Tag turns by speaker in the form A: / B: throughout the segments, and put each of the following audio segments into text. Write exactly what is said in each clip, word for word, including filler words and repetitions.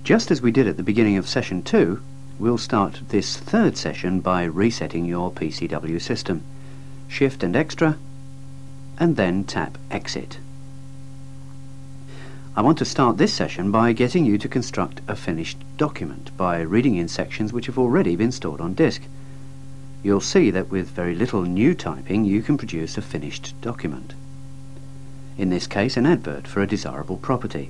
A: Just as we did at the beginning of session two, we'll start this third session by resetting your P C W system. Shift and Extra, and then tap Exit. I want to start this session by getting you to construct a finished document by reading in sections which have already been stored on disk. You'll see that with very little new typing you can produce a finished document. In this case, an advert for a desirable property.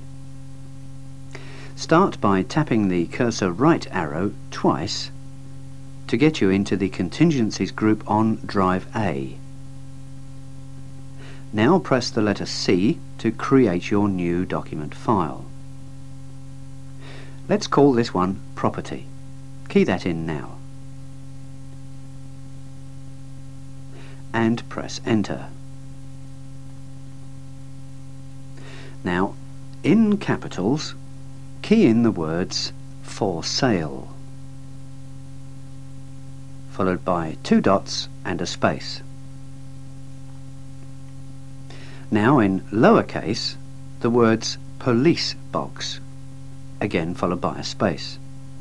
A: Start by tapping the cursor right arrow twice to get you into the contingencies group on drive A. Now press the letter C to create your new document file. Let's call this one Property. Key that in now. And press Enter. Now, in capitals, key in the words For Sale, followed by two dots and a space. Now in lowercase, the words Police Box, again followed by a space.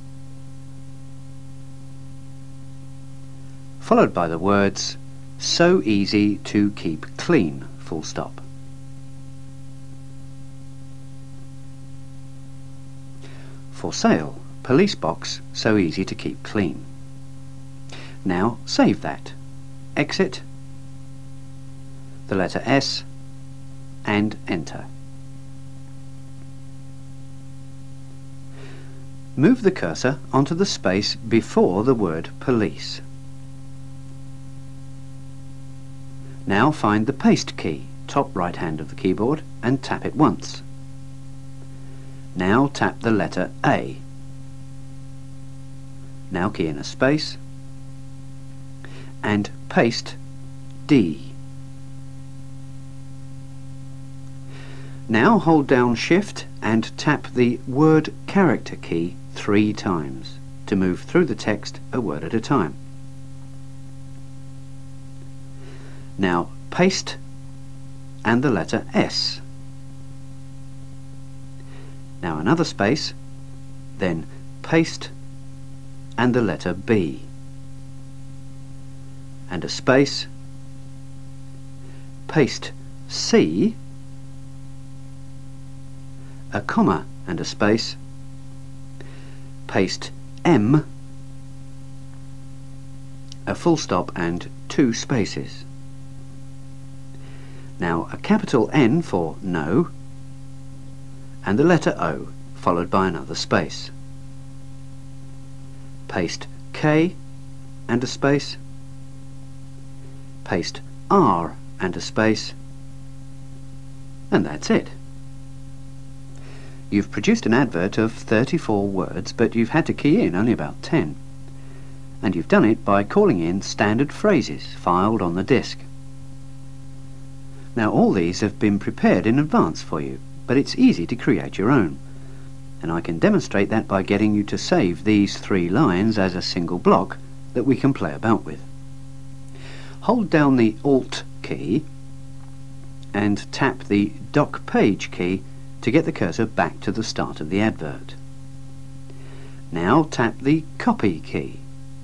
A: Followed by the words So Easy to Keep Clean, full stop. For Sale, Police Box, so easy to keep clean. Now save that. Exit, the letter S, and Enter. Move the cursor onto the space before the word Police. Now find the Paste key, top right hand of the keyboard, and tap it once. Now tap the letter A. Now key in a space and paste D. Now hold down Shift and tap the Word Character key three times to move through the text a word at a time. Now paste and the letter S. Now another space, then paste and the letter B, and a space, paste C, a comma and a space, paste M, a full stop and two spaces. Now a capital N for No, and the letter O, followed by another space. Paste K and a space, paste R and a space, and that's it. You've produced an advert of thirty-four words, but you've had to key in only about ten. And you've done it by calling in standard phrases filed on the disk. Now all these have been prepared in advance for you, but it's easy to create your own. And I can demonstrate that by getting you to save these three lines as a single block that we can play about with. Hold down the Alt key and tap the Dock Page key to get the cursor back to the start of the advert. Now tap the Copy key.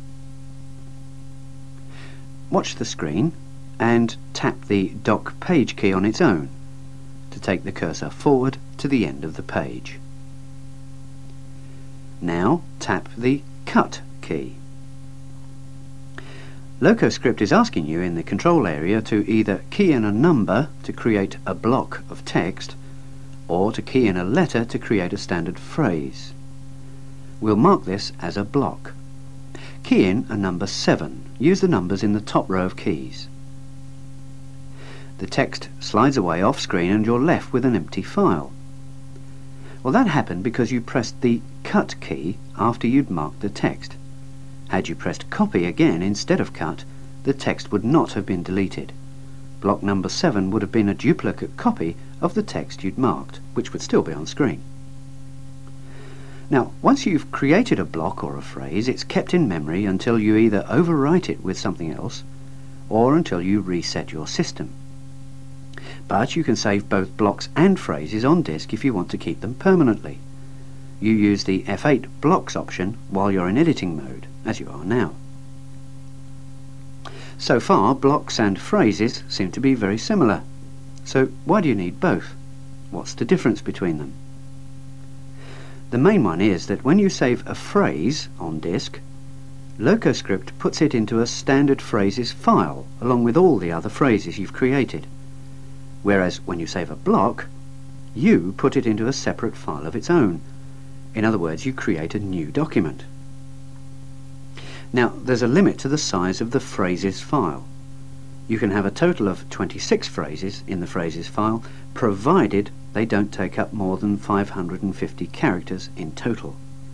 A: Watch the screen and tap the Dock Page key on its own to take the cursor forward to the end of the page. Now tap the Cut key. LocoScript is asking you in the control area to either key in a number to create a block of text or to key in a letter to create a standard phrase. We'll mark this as a block. Key in a number seven. Use the numbers in the top row of keys. The text slides away off screen and you're left with an empty file. Well, that happened because you pressed the Cut key after you'd marked the text. Had you pressed Copy again instead of Cut, the text would not have been deleted. Block number seven would have been a duplicate copy of the text you'd marked, which would still be on screen. Now, once you've created a block or a phrase, it's kept in memory until you either overwrite it with something else or until you reset your system. But you can save both blocks and phrases on disk if you want to keep them permanently. you use the F eight blocks option while you're in editing mode, as you are now. So far, blocks and phrases seem to be very similar. So why do you need both? What's the difference between them? The main one is that when you save a phrase on disk, LocoScript puts it into a standard phrases file along with all the other phrases you've created, whereas when you save a block, you put it into a separate file of its own. In other words, you create a new document. Now, there's a limit to the size of the phrases file. You can have a total of twenty-six phrases in the phrases file, provided they don't take up more than five hundred fifty characters in total.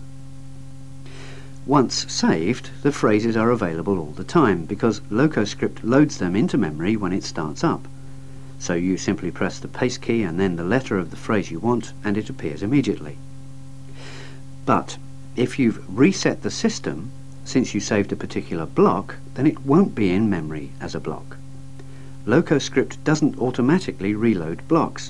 A: Once saved, the phrases are available all the time because LocoScript loads them into memory when it starts up. So you simply press the paste key and then the letter of the phrase you want, and it appears immediately. But if you've reset the system since you saved a particular block, then it won't be in memory as a block. LocoScript doesn't automatically reload blocks.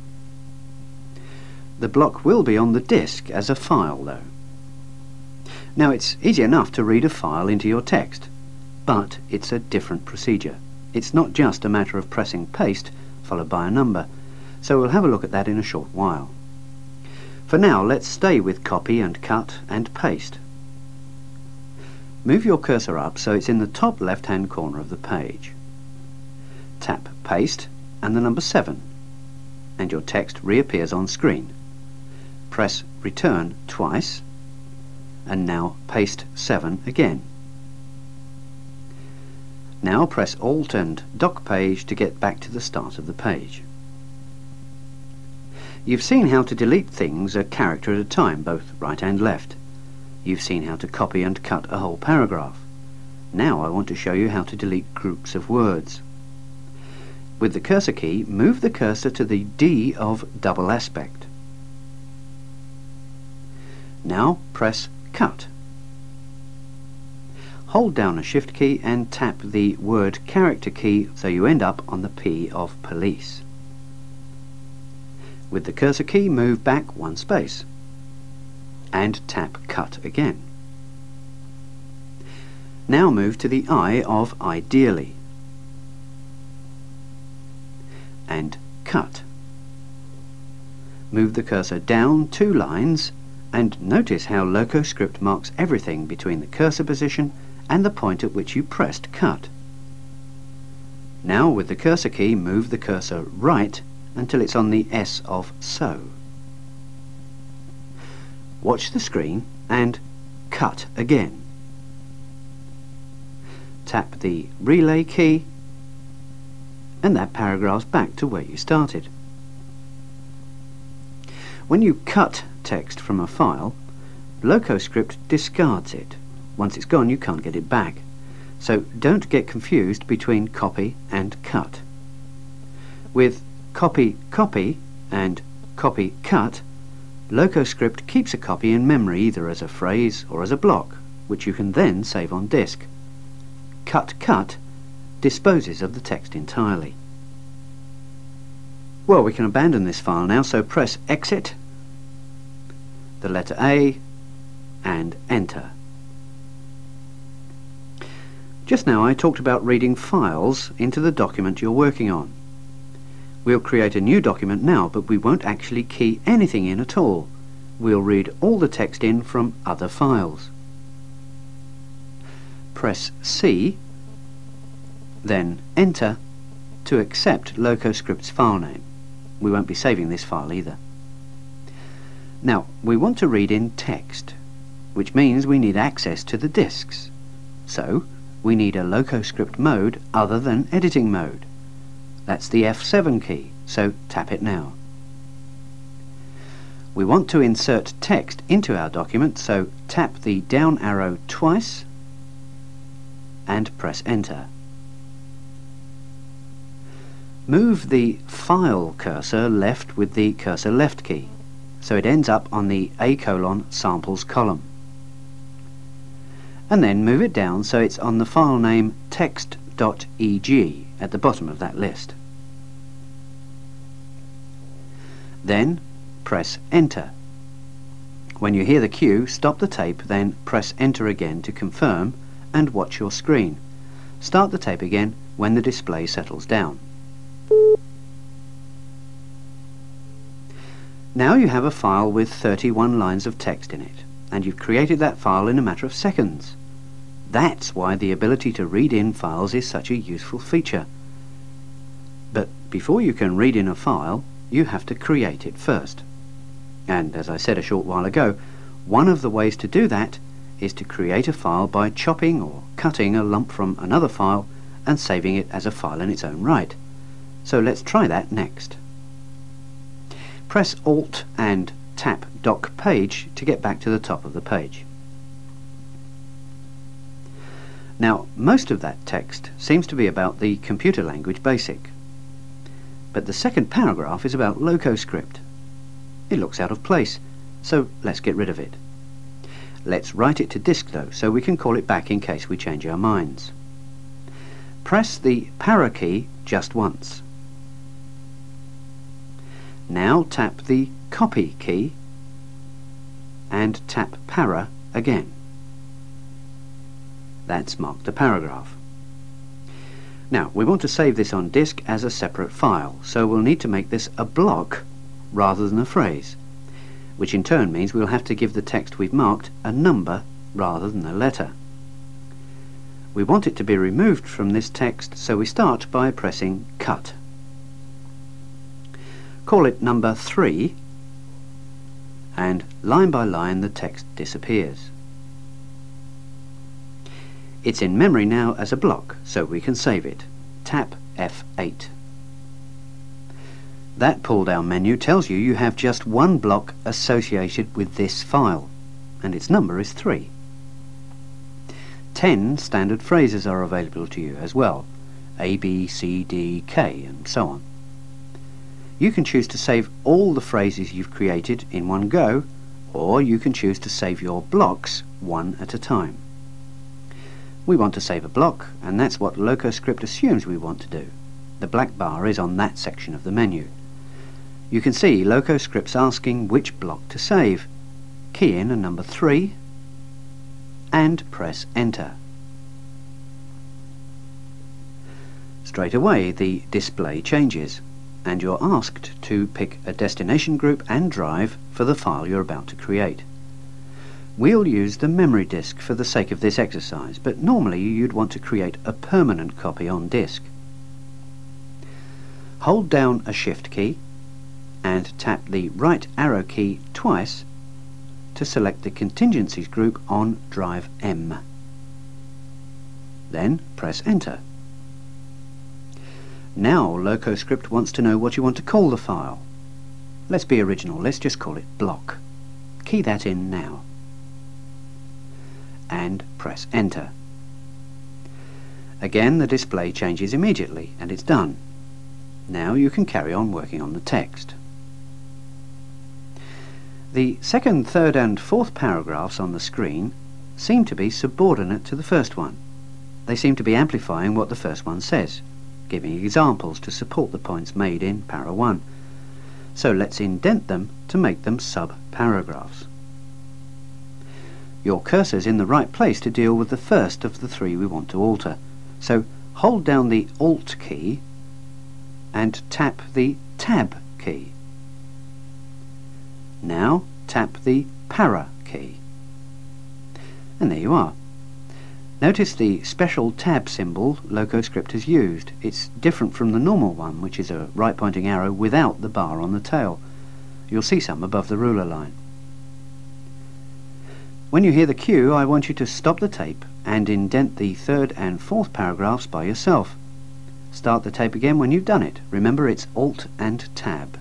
A: The block will be on the disk as a file though. Now, it's easy enough to read a file into your text, but it's a different procedure. It's not just a matter of pressing paste followed by a number, so we'll have a look at that in a short while. For now, let's stay with copy and cut and paste. Move your cursor up so it's in the top left-hand corner of the page. Tap Paste and the number seven, and your text reappears on screen. Press Return twice, and now paste seven again. Now press Alt and Dock Page to get back to the start of the page. You've seen how to delete things a character at a time, both right and left. You've seen how to copy and cut a whole paragraph. Now I want to show you how to delete groups of words. With the cursor key, move the cursor to the D of double aspect. Now press Cut. Hold down a Shift key and tap the word character key so you end up on the P of police. With the cursor key, move back one space and tap Cut again. Now move to the I of ideally and cut. Move the cursor down two lines and notice how LocoScript marks everything between the cursor position and the point at which you pressed cut. Now with the cursor key, move the cursor right until it's on the S of so. Watch the screen and cut again. Tap the relay key and that paragraph's back to where you started. When you cut text from a file, LocoScript discards it. Once it's gone, you can't get it back. So don't get confused between copy and cut. With copy copy and copy cut, LocoScript keeps a copy in memory either as a phrase or as a block, which you can then save on disk. Cut cut disposes of the text entirely. Well, we can abandon this file now, so press Exit, the letter A, and Enter. Just now I talked about reading files into the document you're working on. We'll create a new document now, but we won't actually key anything in at all. We'll read all the text in from other files. Press C, then Enter to accept LocoScript's file name. We won't be saving this file either. Now, we want to read in text, which means we need access to the disks. So, we need a LocoScript mode other than editing mode. That's the F seven key, so tap it now. We want to insert text into our document, so tap the down arrow twice and press Enter. Move the File cursor left with the cursor left key, so it ends up on the A colon samples column. And then move it down so it's on the file name text.eg at the bottom of that list. Then press Enter. When you hear the cue, stop the tape, then press enter again to confirm and watch your screen. Start the tape again when the display settles down. Now you have a file with thirty-one lines of text in it, and you've created that file in a matter of seconds. That's why the ability to read in files is such a useful feature. But before you can read in a file, you have to create it first. And as I said a short while ago, one of the ways to do that is to create a file by chopping or cutting a lump from another file and saving it as a file in its own right. So let's try that next. Press Alt and tap Dock Page to get back to the top of the page. Now, most of that text seems to be about the computer language BASIC. But the second paragraph is about LocoScript. It looks out of place, so let's get rid of it. Let's write it to disk though, so we can call it back in case we change our minds. Press the Para key just once. Now tap the Copy key and tap Para again. That's marked the paragraph. Now we want to save this on disk as a separate file, so we'll need to make this a block rather than a phrase, which in turn means we'll have to give the text we've marked a number rather than a letter. We want it to be removed from this text, so we start by pressing Cut. Call it number three, and line by line the text disappears. It's in memory now as a block, so we can save it. Tap F eight. That pull-down menu tells you you have just one block associated with this file, and its number is three. Ten standard phrases are available to you as well, A, B, C, D, K, and so on. You can choose to save all the phrases you've created in one go, or you can choose to save your blocks one at a time. We want to save a block, and that's what LocoScript assumes we want to do. The black bar is on that section of the menu. You can see LocoScript's asking which block to save. Key in a number three and press enter. Straight away the display changes, and you're asked to pick a destination group and drive for the file you're about to create. We'll use the memory disk for the sake of this exercise, but normally you'd want to create a permanent copy on disk. Hold down a Shift key and tap the right arrow key twice to select the contingencies group on drive M. Then press enter. Now LocoScript wants to know what you want to call the file. Let's be original, let's just call it block. Key that in now. And press enter. Again the display changes immediately and it's done. Now you can carry on working on the text. The second, third and fourth paragraphs on the screen seem to be subordinate to the first one. They seem to be amplifying what the first one says, giving examples to support the points made in para one. So let's indent them to make them sub-paragraphs. Your cursor's in the right place to deal with the first of the three we want to alter. So hold down the Alt key and tap the Tab key. Now tap the Para key. And there you are. Notice the special tab symbol LocoScript has used. It's different from the normal one, which is a right pointing arrow without the bar on the tail. You'll see some above the ruler line. When you hear the cue, I want you to stop the tape and indent the third and fourth paragraphs by yourself. Start the tape again when you've done it. Remember, it's Alt and Tab.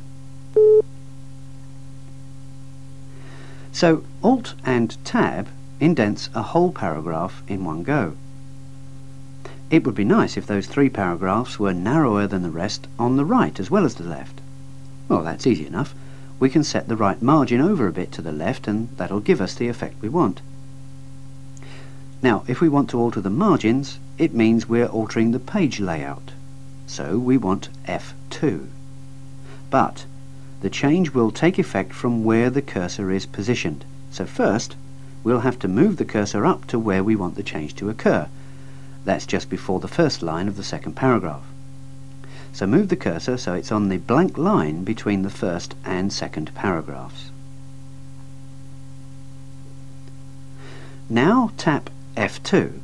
A: So Alt and Tab indents a whole paragraph in one go. It would be nice if those three paragraphs were narrower than the rest on the right as well as the left. Well, that's easy enough. We can set the right margin over a bit to the left and that'll give us the effect we want. Now, if we want to alter the margins, it means we're altering the page layout. So we want F two. But the change will take effect from where the cursor is positioned. So first, we'll have to move the cursor up to where we want the change to occur. That's just before the first line of the second paragraph. So move the cursor so it's on the blank line between the first and second paragraphs. Now tap F two.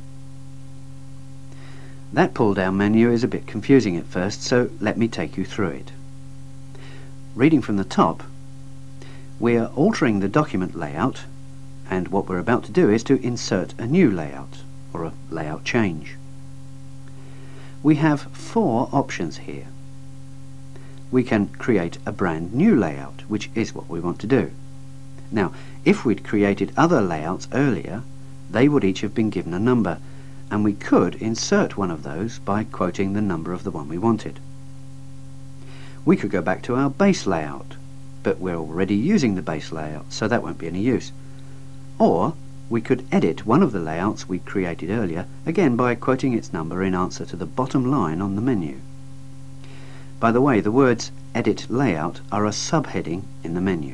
A: That pull-down menu is a bit confusing at first, so let me take you through it. Reading from the top, we are altering the document layout, and what we're about to do is to insert a new layout, or a layout change. We have four options here. We can create a brand new layout, which is what we want to do. Now, if we'd created other layouts earlier, they would each have been given a number, and we could insert one of those by quoting the number of the one we wanted. We could go back to our base layout, but we're already using the base layout, so that won't be any use. Or we could edit one of the layouts we created earlier, again by quoting its number in answer to the bottom line on the menu. By the way, the words Edit Layout are a subheading in the menu.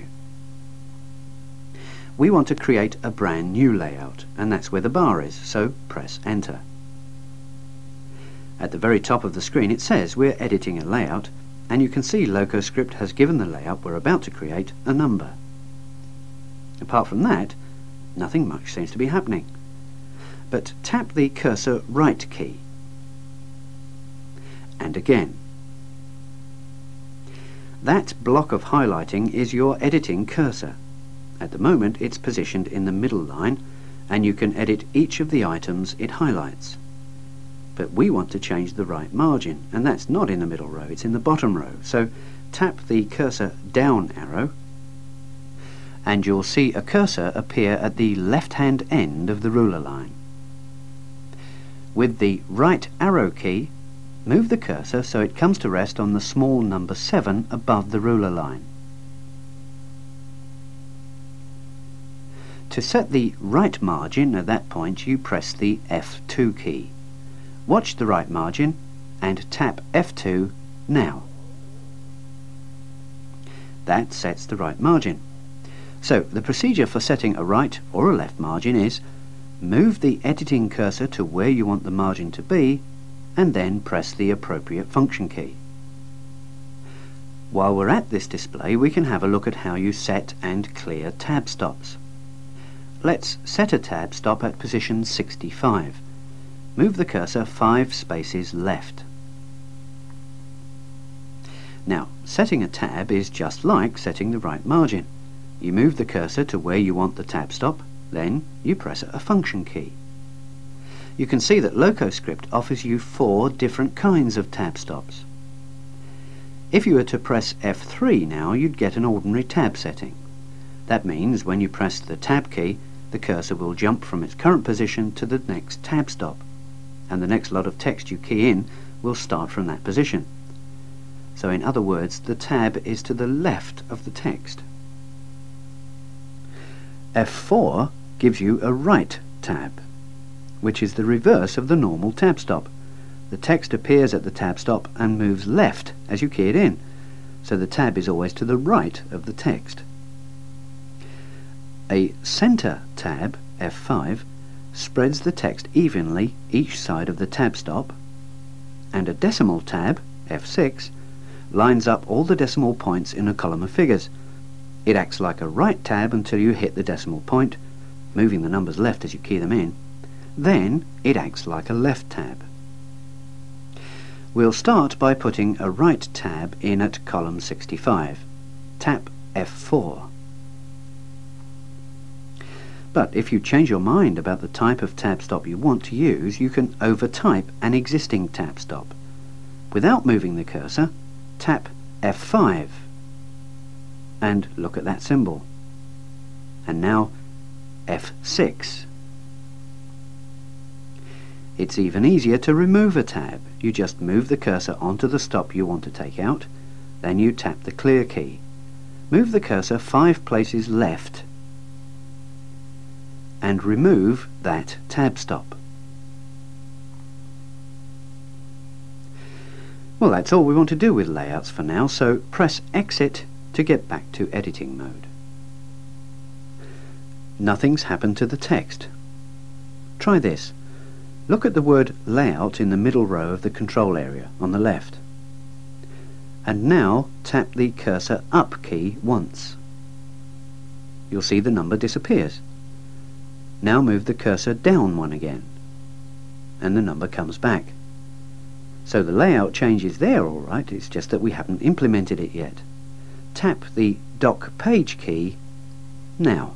A: We want to create a brand new layout, and that's where the bar is, so press Enter. At the very top of the screen it says we're editing a layout, and you can see LocoScript has given the layout we're about to create a number. Apart from that, nothing much seems to be happening. But tap the cursor right key. And again. That block of highlighting is your editing cursor. At the moment it's positioned in the middle line, and you can edit each of the items it highlights. But we want to change the right margin, and that's not in the middle row, it's in the bottom row. So tap the cursor down arrow, and you'll see a cursor appear at the left-hand end of the ruler line. With the right arrow key, move the cursor so it comes to rest on the small number seven above the ruler line. To set the right margin at that point, you press the F two key. Watch the right margin and tap F two now. That sets the right margin. So the procedure for setting a right or a left margin is move the editing cursor to where you want the margin to be, and then press the appropriate function key. While we're at this display, we can have a look at how you set and clear tab stops. Let's set a tab stop at position sixty-five. Move the cursor five spaces left. Now, setting a tab is just like setting the right margin. You move the cursor to where you want the tab stop, then you press a function key. You can see that LocoScript offers you four different kinds of tab stops. If you were to press F three now, you'd get an ordinary tab setting. That means when you press the tab key, the cursor will jump from its current position to the next tab stop, and the next lot of text you key in will start from that position. So in other words, the tab is to the left of the text. F four gives you a right tab, which is the reverse of the normal tab stop. The text appears at the tab stop and moves left as you key it in, so the tab is always to the right of the text. A center tab, F five, spreads the text evenly each side of the tab stop, and a decimal tab, F six, lines up all the decimal points in a column of figures. It acts like a right tab until you hit the decimal point, moving the numbers left as you key them in. Then it acts like a left tab. We'll start by putting a right tab in at column sixty-five. Tap F four. But if you change your mind about the type of tab stop you want to use, you can overtype an existing tab stop. Without moving the cursor, tap F five and look at that symbol. And now F six. It's even easier to remove a tab. You just move the cursor onto the stop you want to take out, then you tap the clear key. Move the cursor five places left and remove that tab stop. Well, that's all we want to do with layouts for now, so press Exit to get back to editing mode. nothing's happened to the text. Try this. Look at the word layout in the middle row of the control area on the left. And now tap the cursor up key once. You'll see the number disappears. Now move the cursor down one again, and the number comes back. So the layout change is there all right, it's just that we haven't implemented it yet. Tap the dock page key now.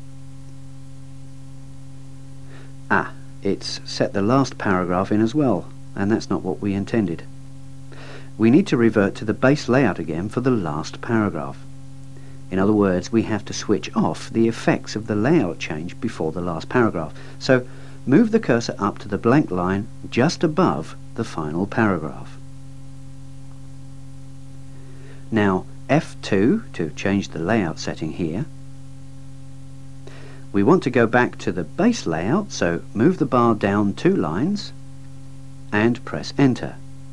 A: Ah, it's set the last paragraph in as well, and that's not what we intended. We need to revert to the base layout again for the last paragraph. In other words, we have to switch off the effects of the layout change before the last paragraph. So move the cursor up to the blank line just above the final paragraph. Now F two to change the layout setting here. We want to go back to the base layout, so move the bar down two lines and press enter.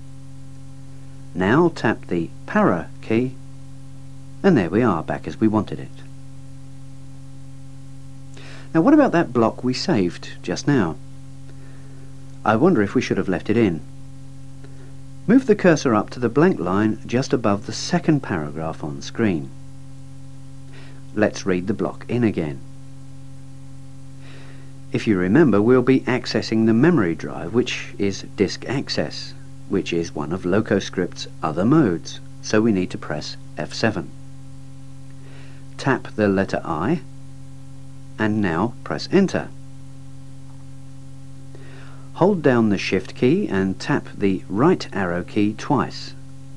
A: Now tap the para key, and there we are, back as we wanted it. Now what about that block we saved just now? I wonder if we should have left it in. Move the cursor up to the blank line just above the second paragraph on screen. Let's read the block in again. If you remember, we'll be accessing the memory drive, which is disk access, which is one of LocoScript's other modes, so we need to press F seven. Tap the letter I, and now press enter. Hold down the shift key and tap the right arrow key twice.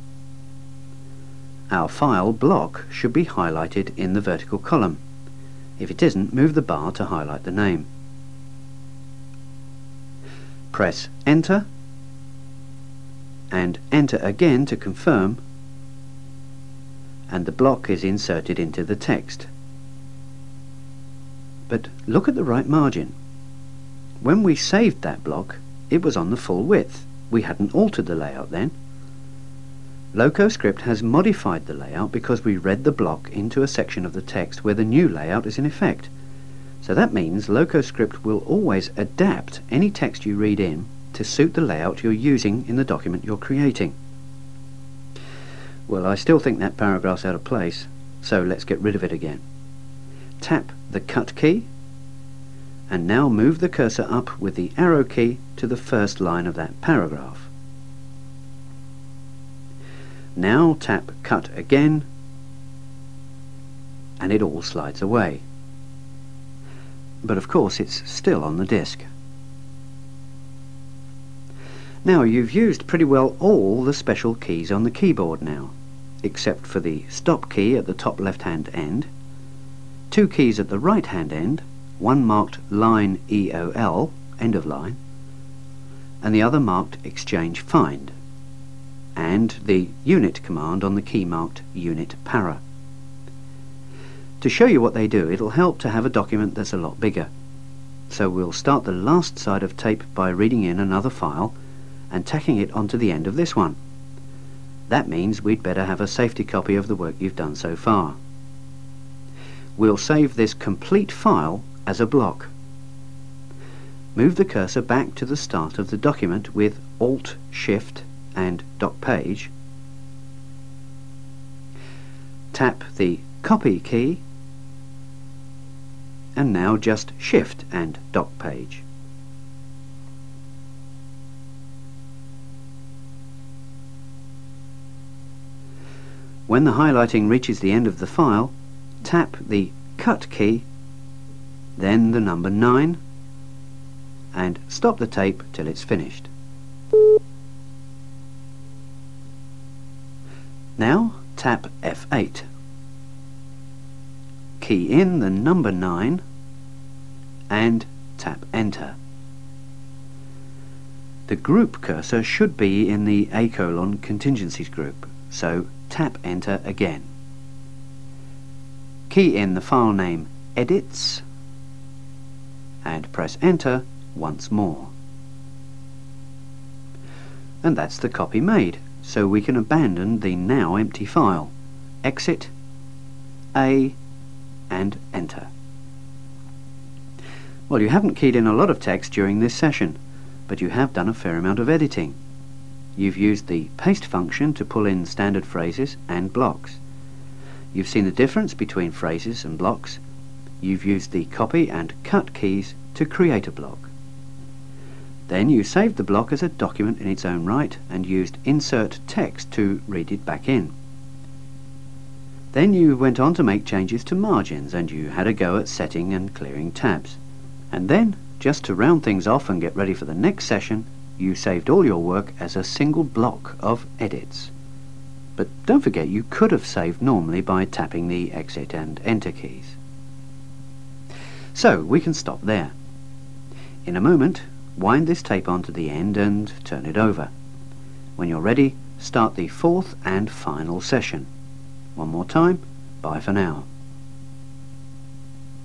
A: Our file block should be highlighted in the vertical column. If it isn't, move the bar to highlight the name. Press enter and enter again to confirm, and the block is inserted into the text. But look at the right margin. When we saved that block, it was on the full width. We hadn't altered the layout then. LocoScript has modified the layout because we read the block into a section of the text where the new layout is in effect. So that means LocoScript will always adapt any text you read in to suit the layout you're using in the document you're creating. Well, I still think that paragraph's out of place, so let's get rid of it again. Tap the cut key, and now move the cursor up with the arrow key to the first line of that paragraph. Now tap cut again, and it all slides away. But of course it's still on the disk. Now you've used pretty well all the special keys on the keyboard now, except for the stop key at the top left hand end, two keys at the right hand end, one marked line E O L, end of line, and the other marked exchange find, and the unit command on the key marked unit para. To show you what they do, it'll help to have a document that's a lot bigger. So we'll start the last side of tape by reading in another file and tacking it onto the end of this one. That means we'd better have a safety copy of the work you've done so far. We'll save this complete file as a block. Move the cursor back to the start of the document with Alt, Shift and Dock Page. Tap the Copy key, and now just Shift and Dock Page. When the highlighting reaches the end of the file, tap the Cut key, then the number nine, and stop the tape till it's finished. Now tap F eight. Key in the number nine and tap enter. The group cursor should be in the A colon contingencies group, so tap enter again. Key in the file name edits and press enter once more. And that's the copy made, so we can abandon the now empty file. Exit, A, and enter. Well, you haven't keyed in a lot of text during this session, but you have done a fair amount of editing. You've used the paste function to pull in standard phrases and blocks. You've seen the difference between phrases and blocks. You've used the copy and cut keys to create a block. Then you saved the block as a document in its own right and used insert text to read it back in. Then you went on to make changes to margins, and you had a go at setting and clearing tabs. And then, just to round things off and get ready for the next session, you saved all your work as a single block of edits. But don't forget, you could have saved normally by tapping the exit and enter keys. So we can stop there. In a moment, wind this tape onto the end and turn it over. When you're ready, start the fourth and final session. One more time, bye for now.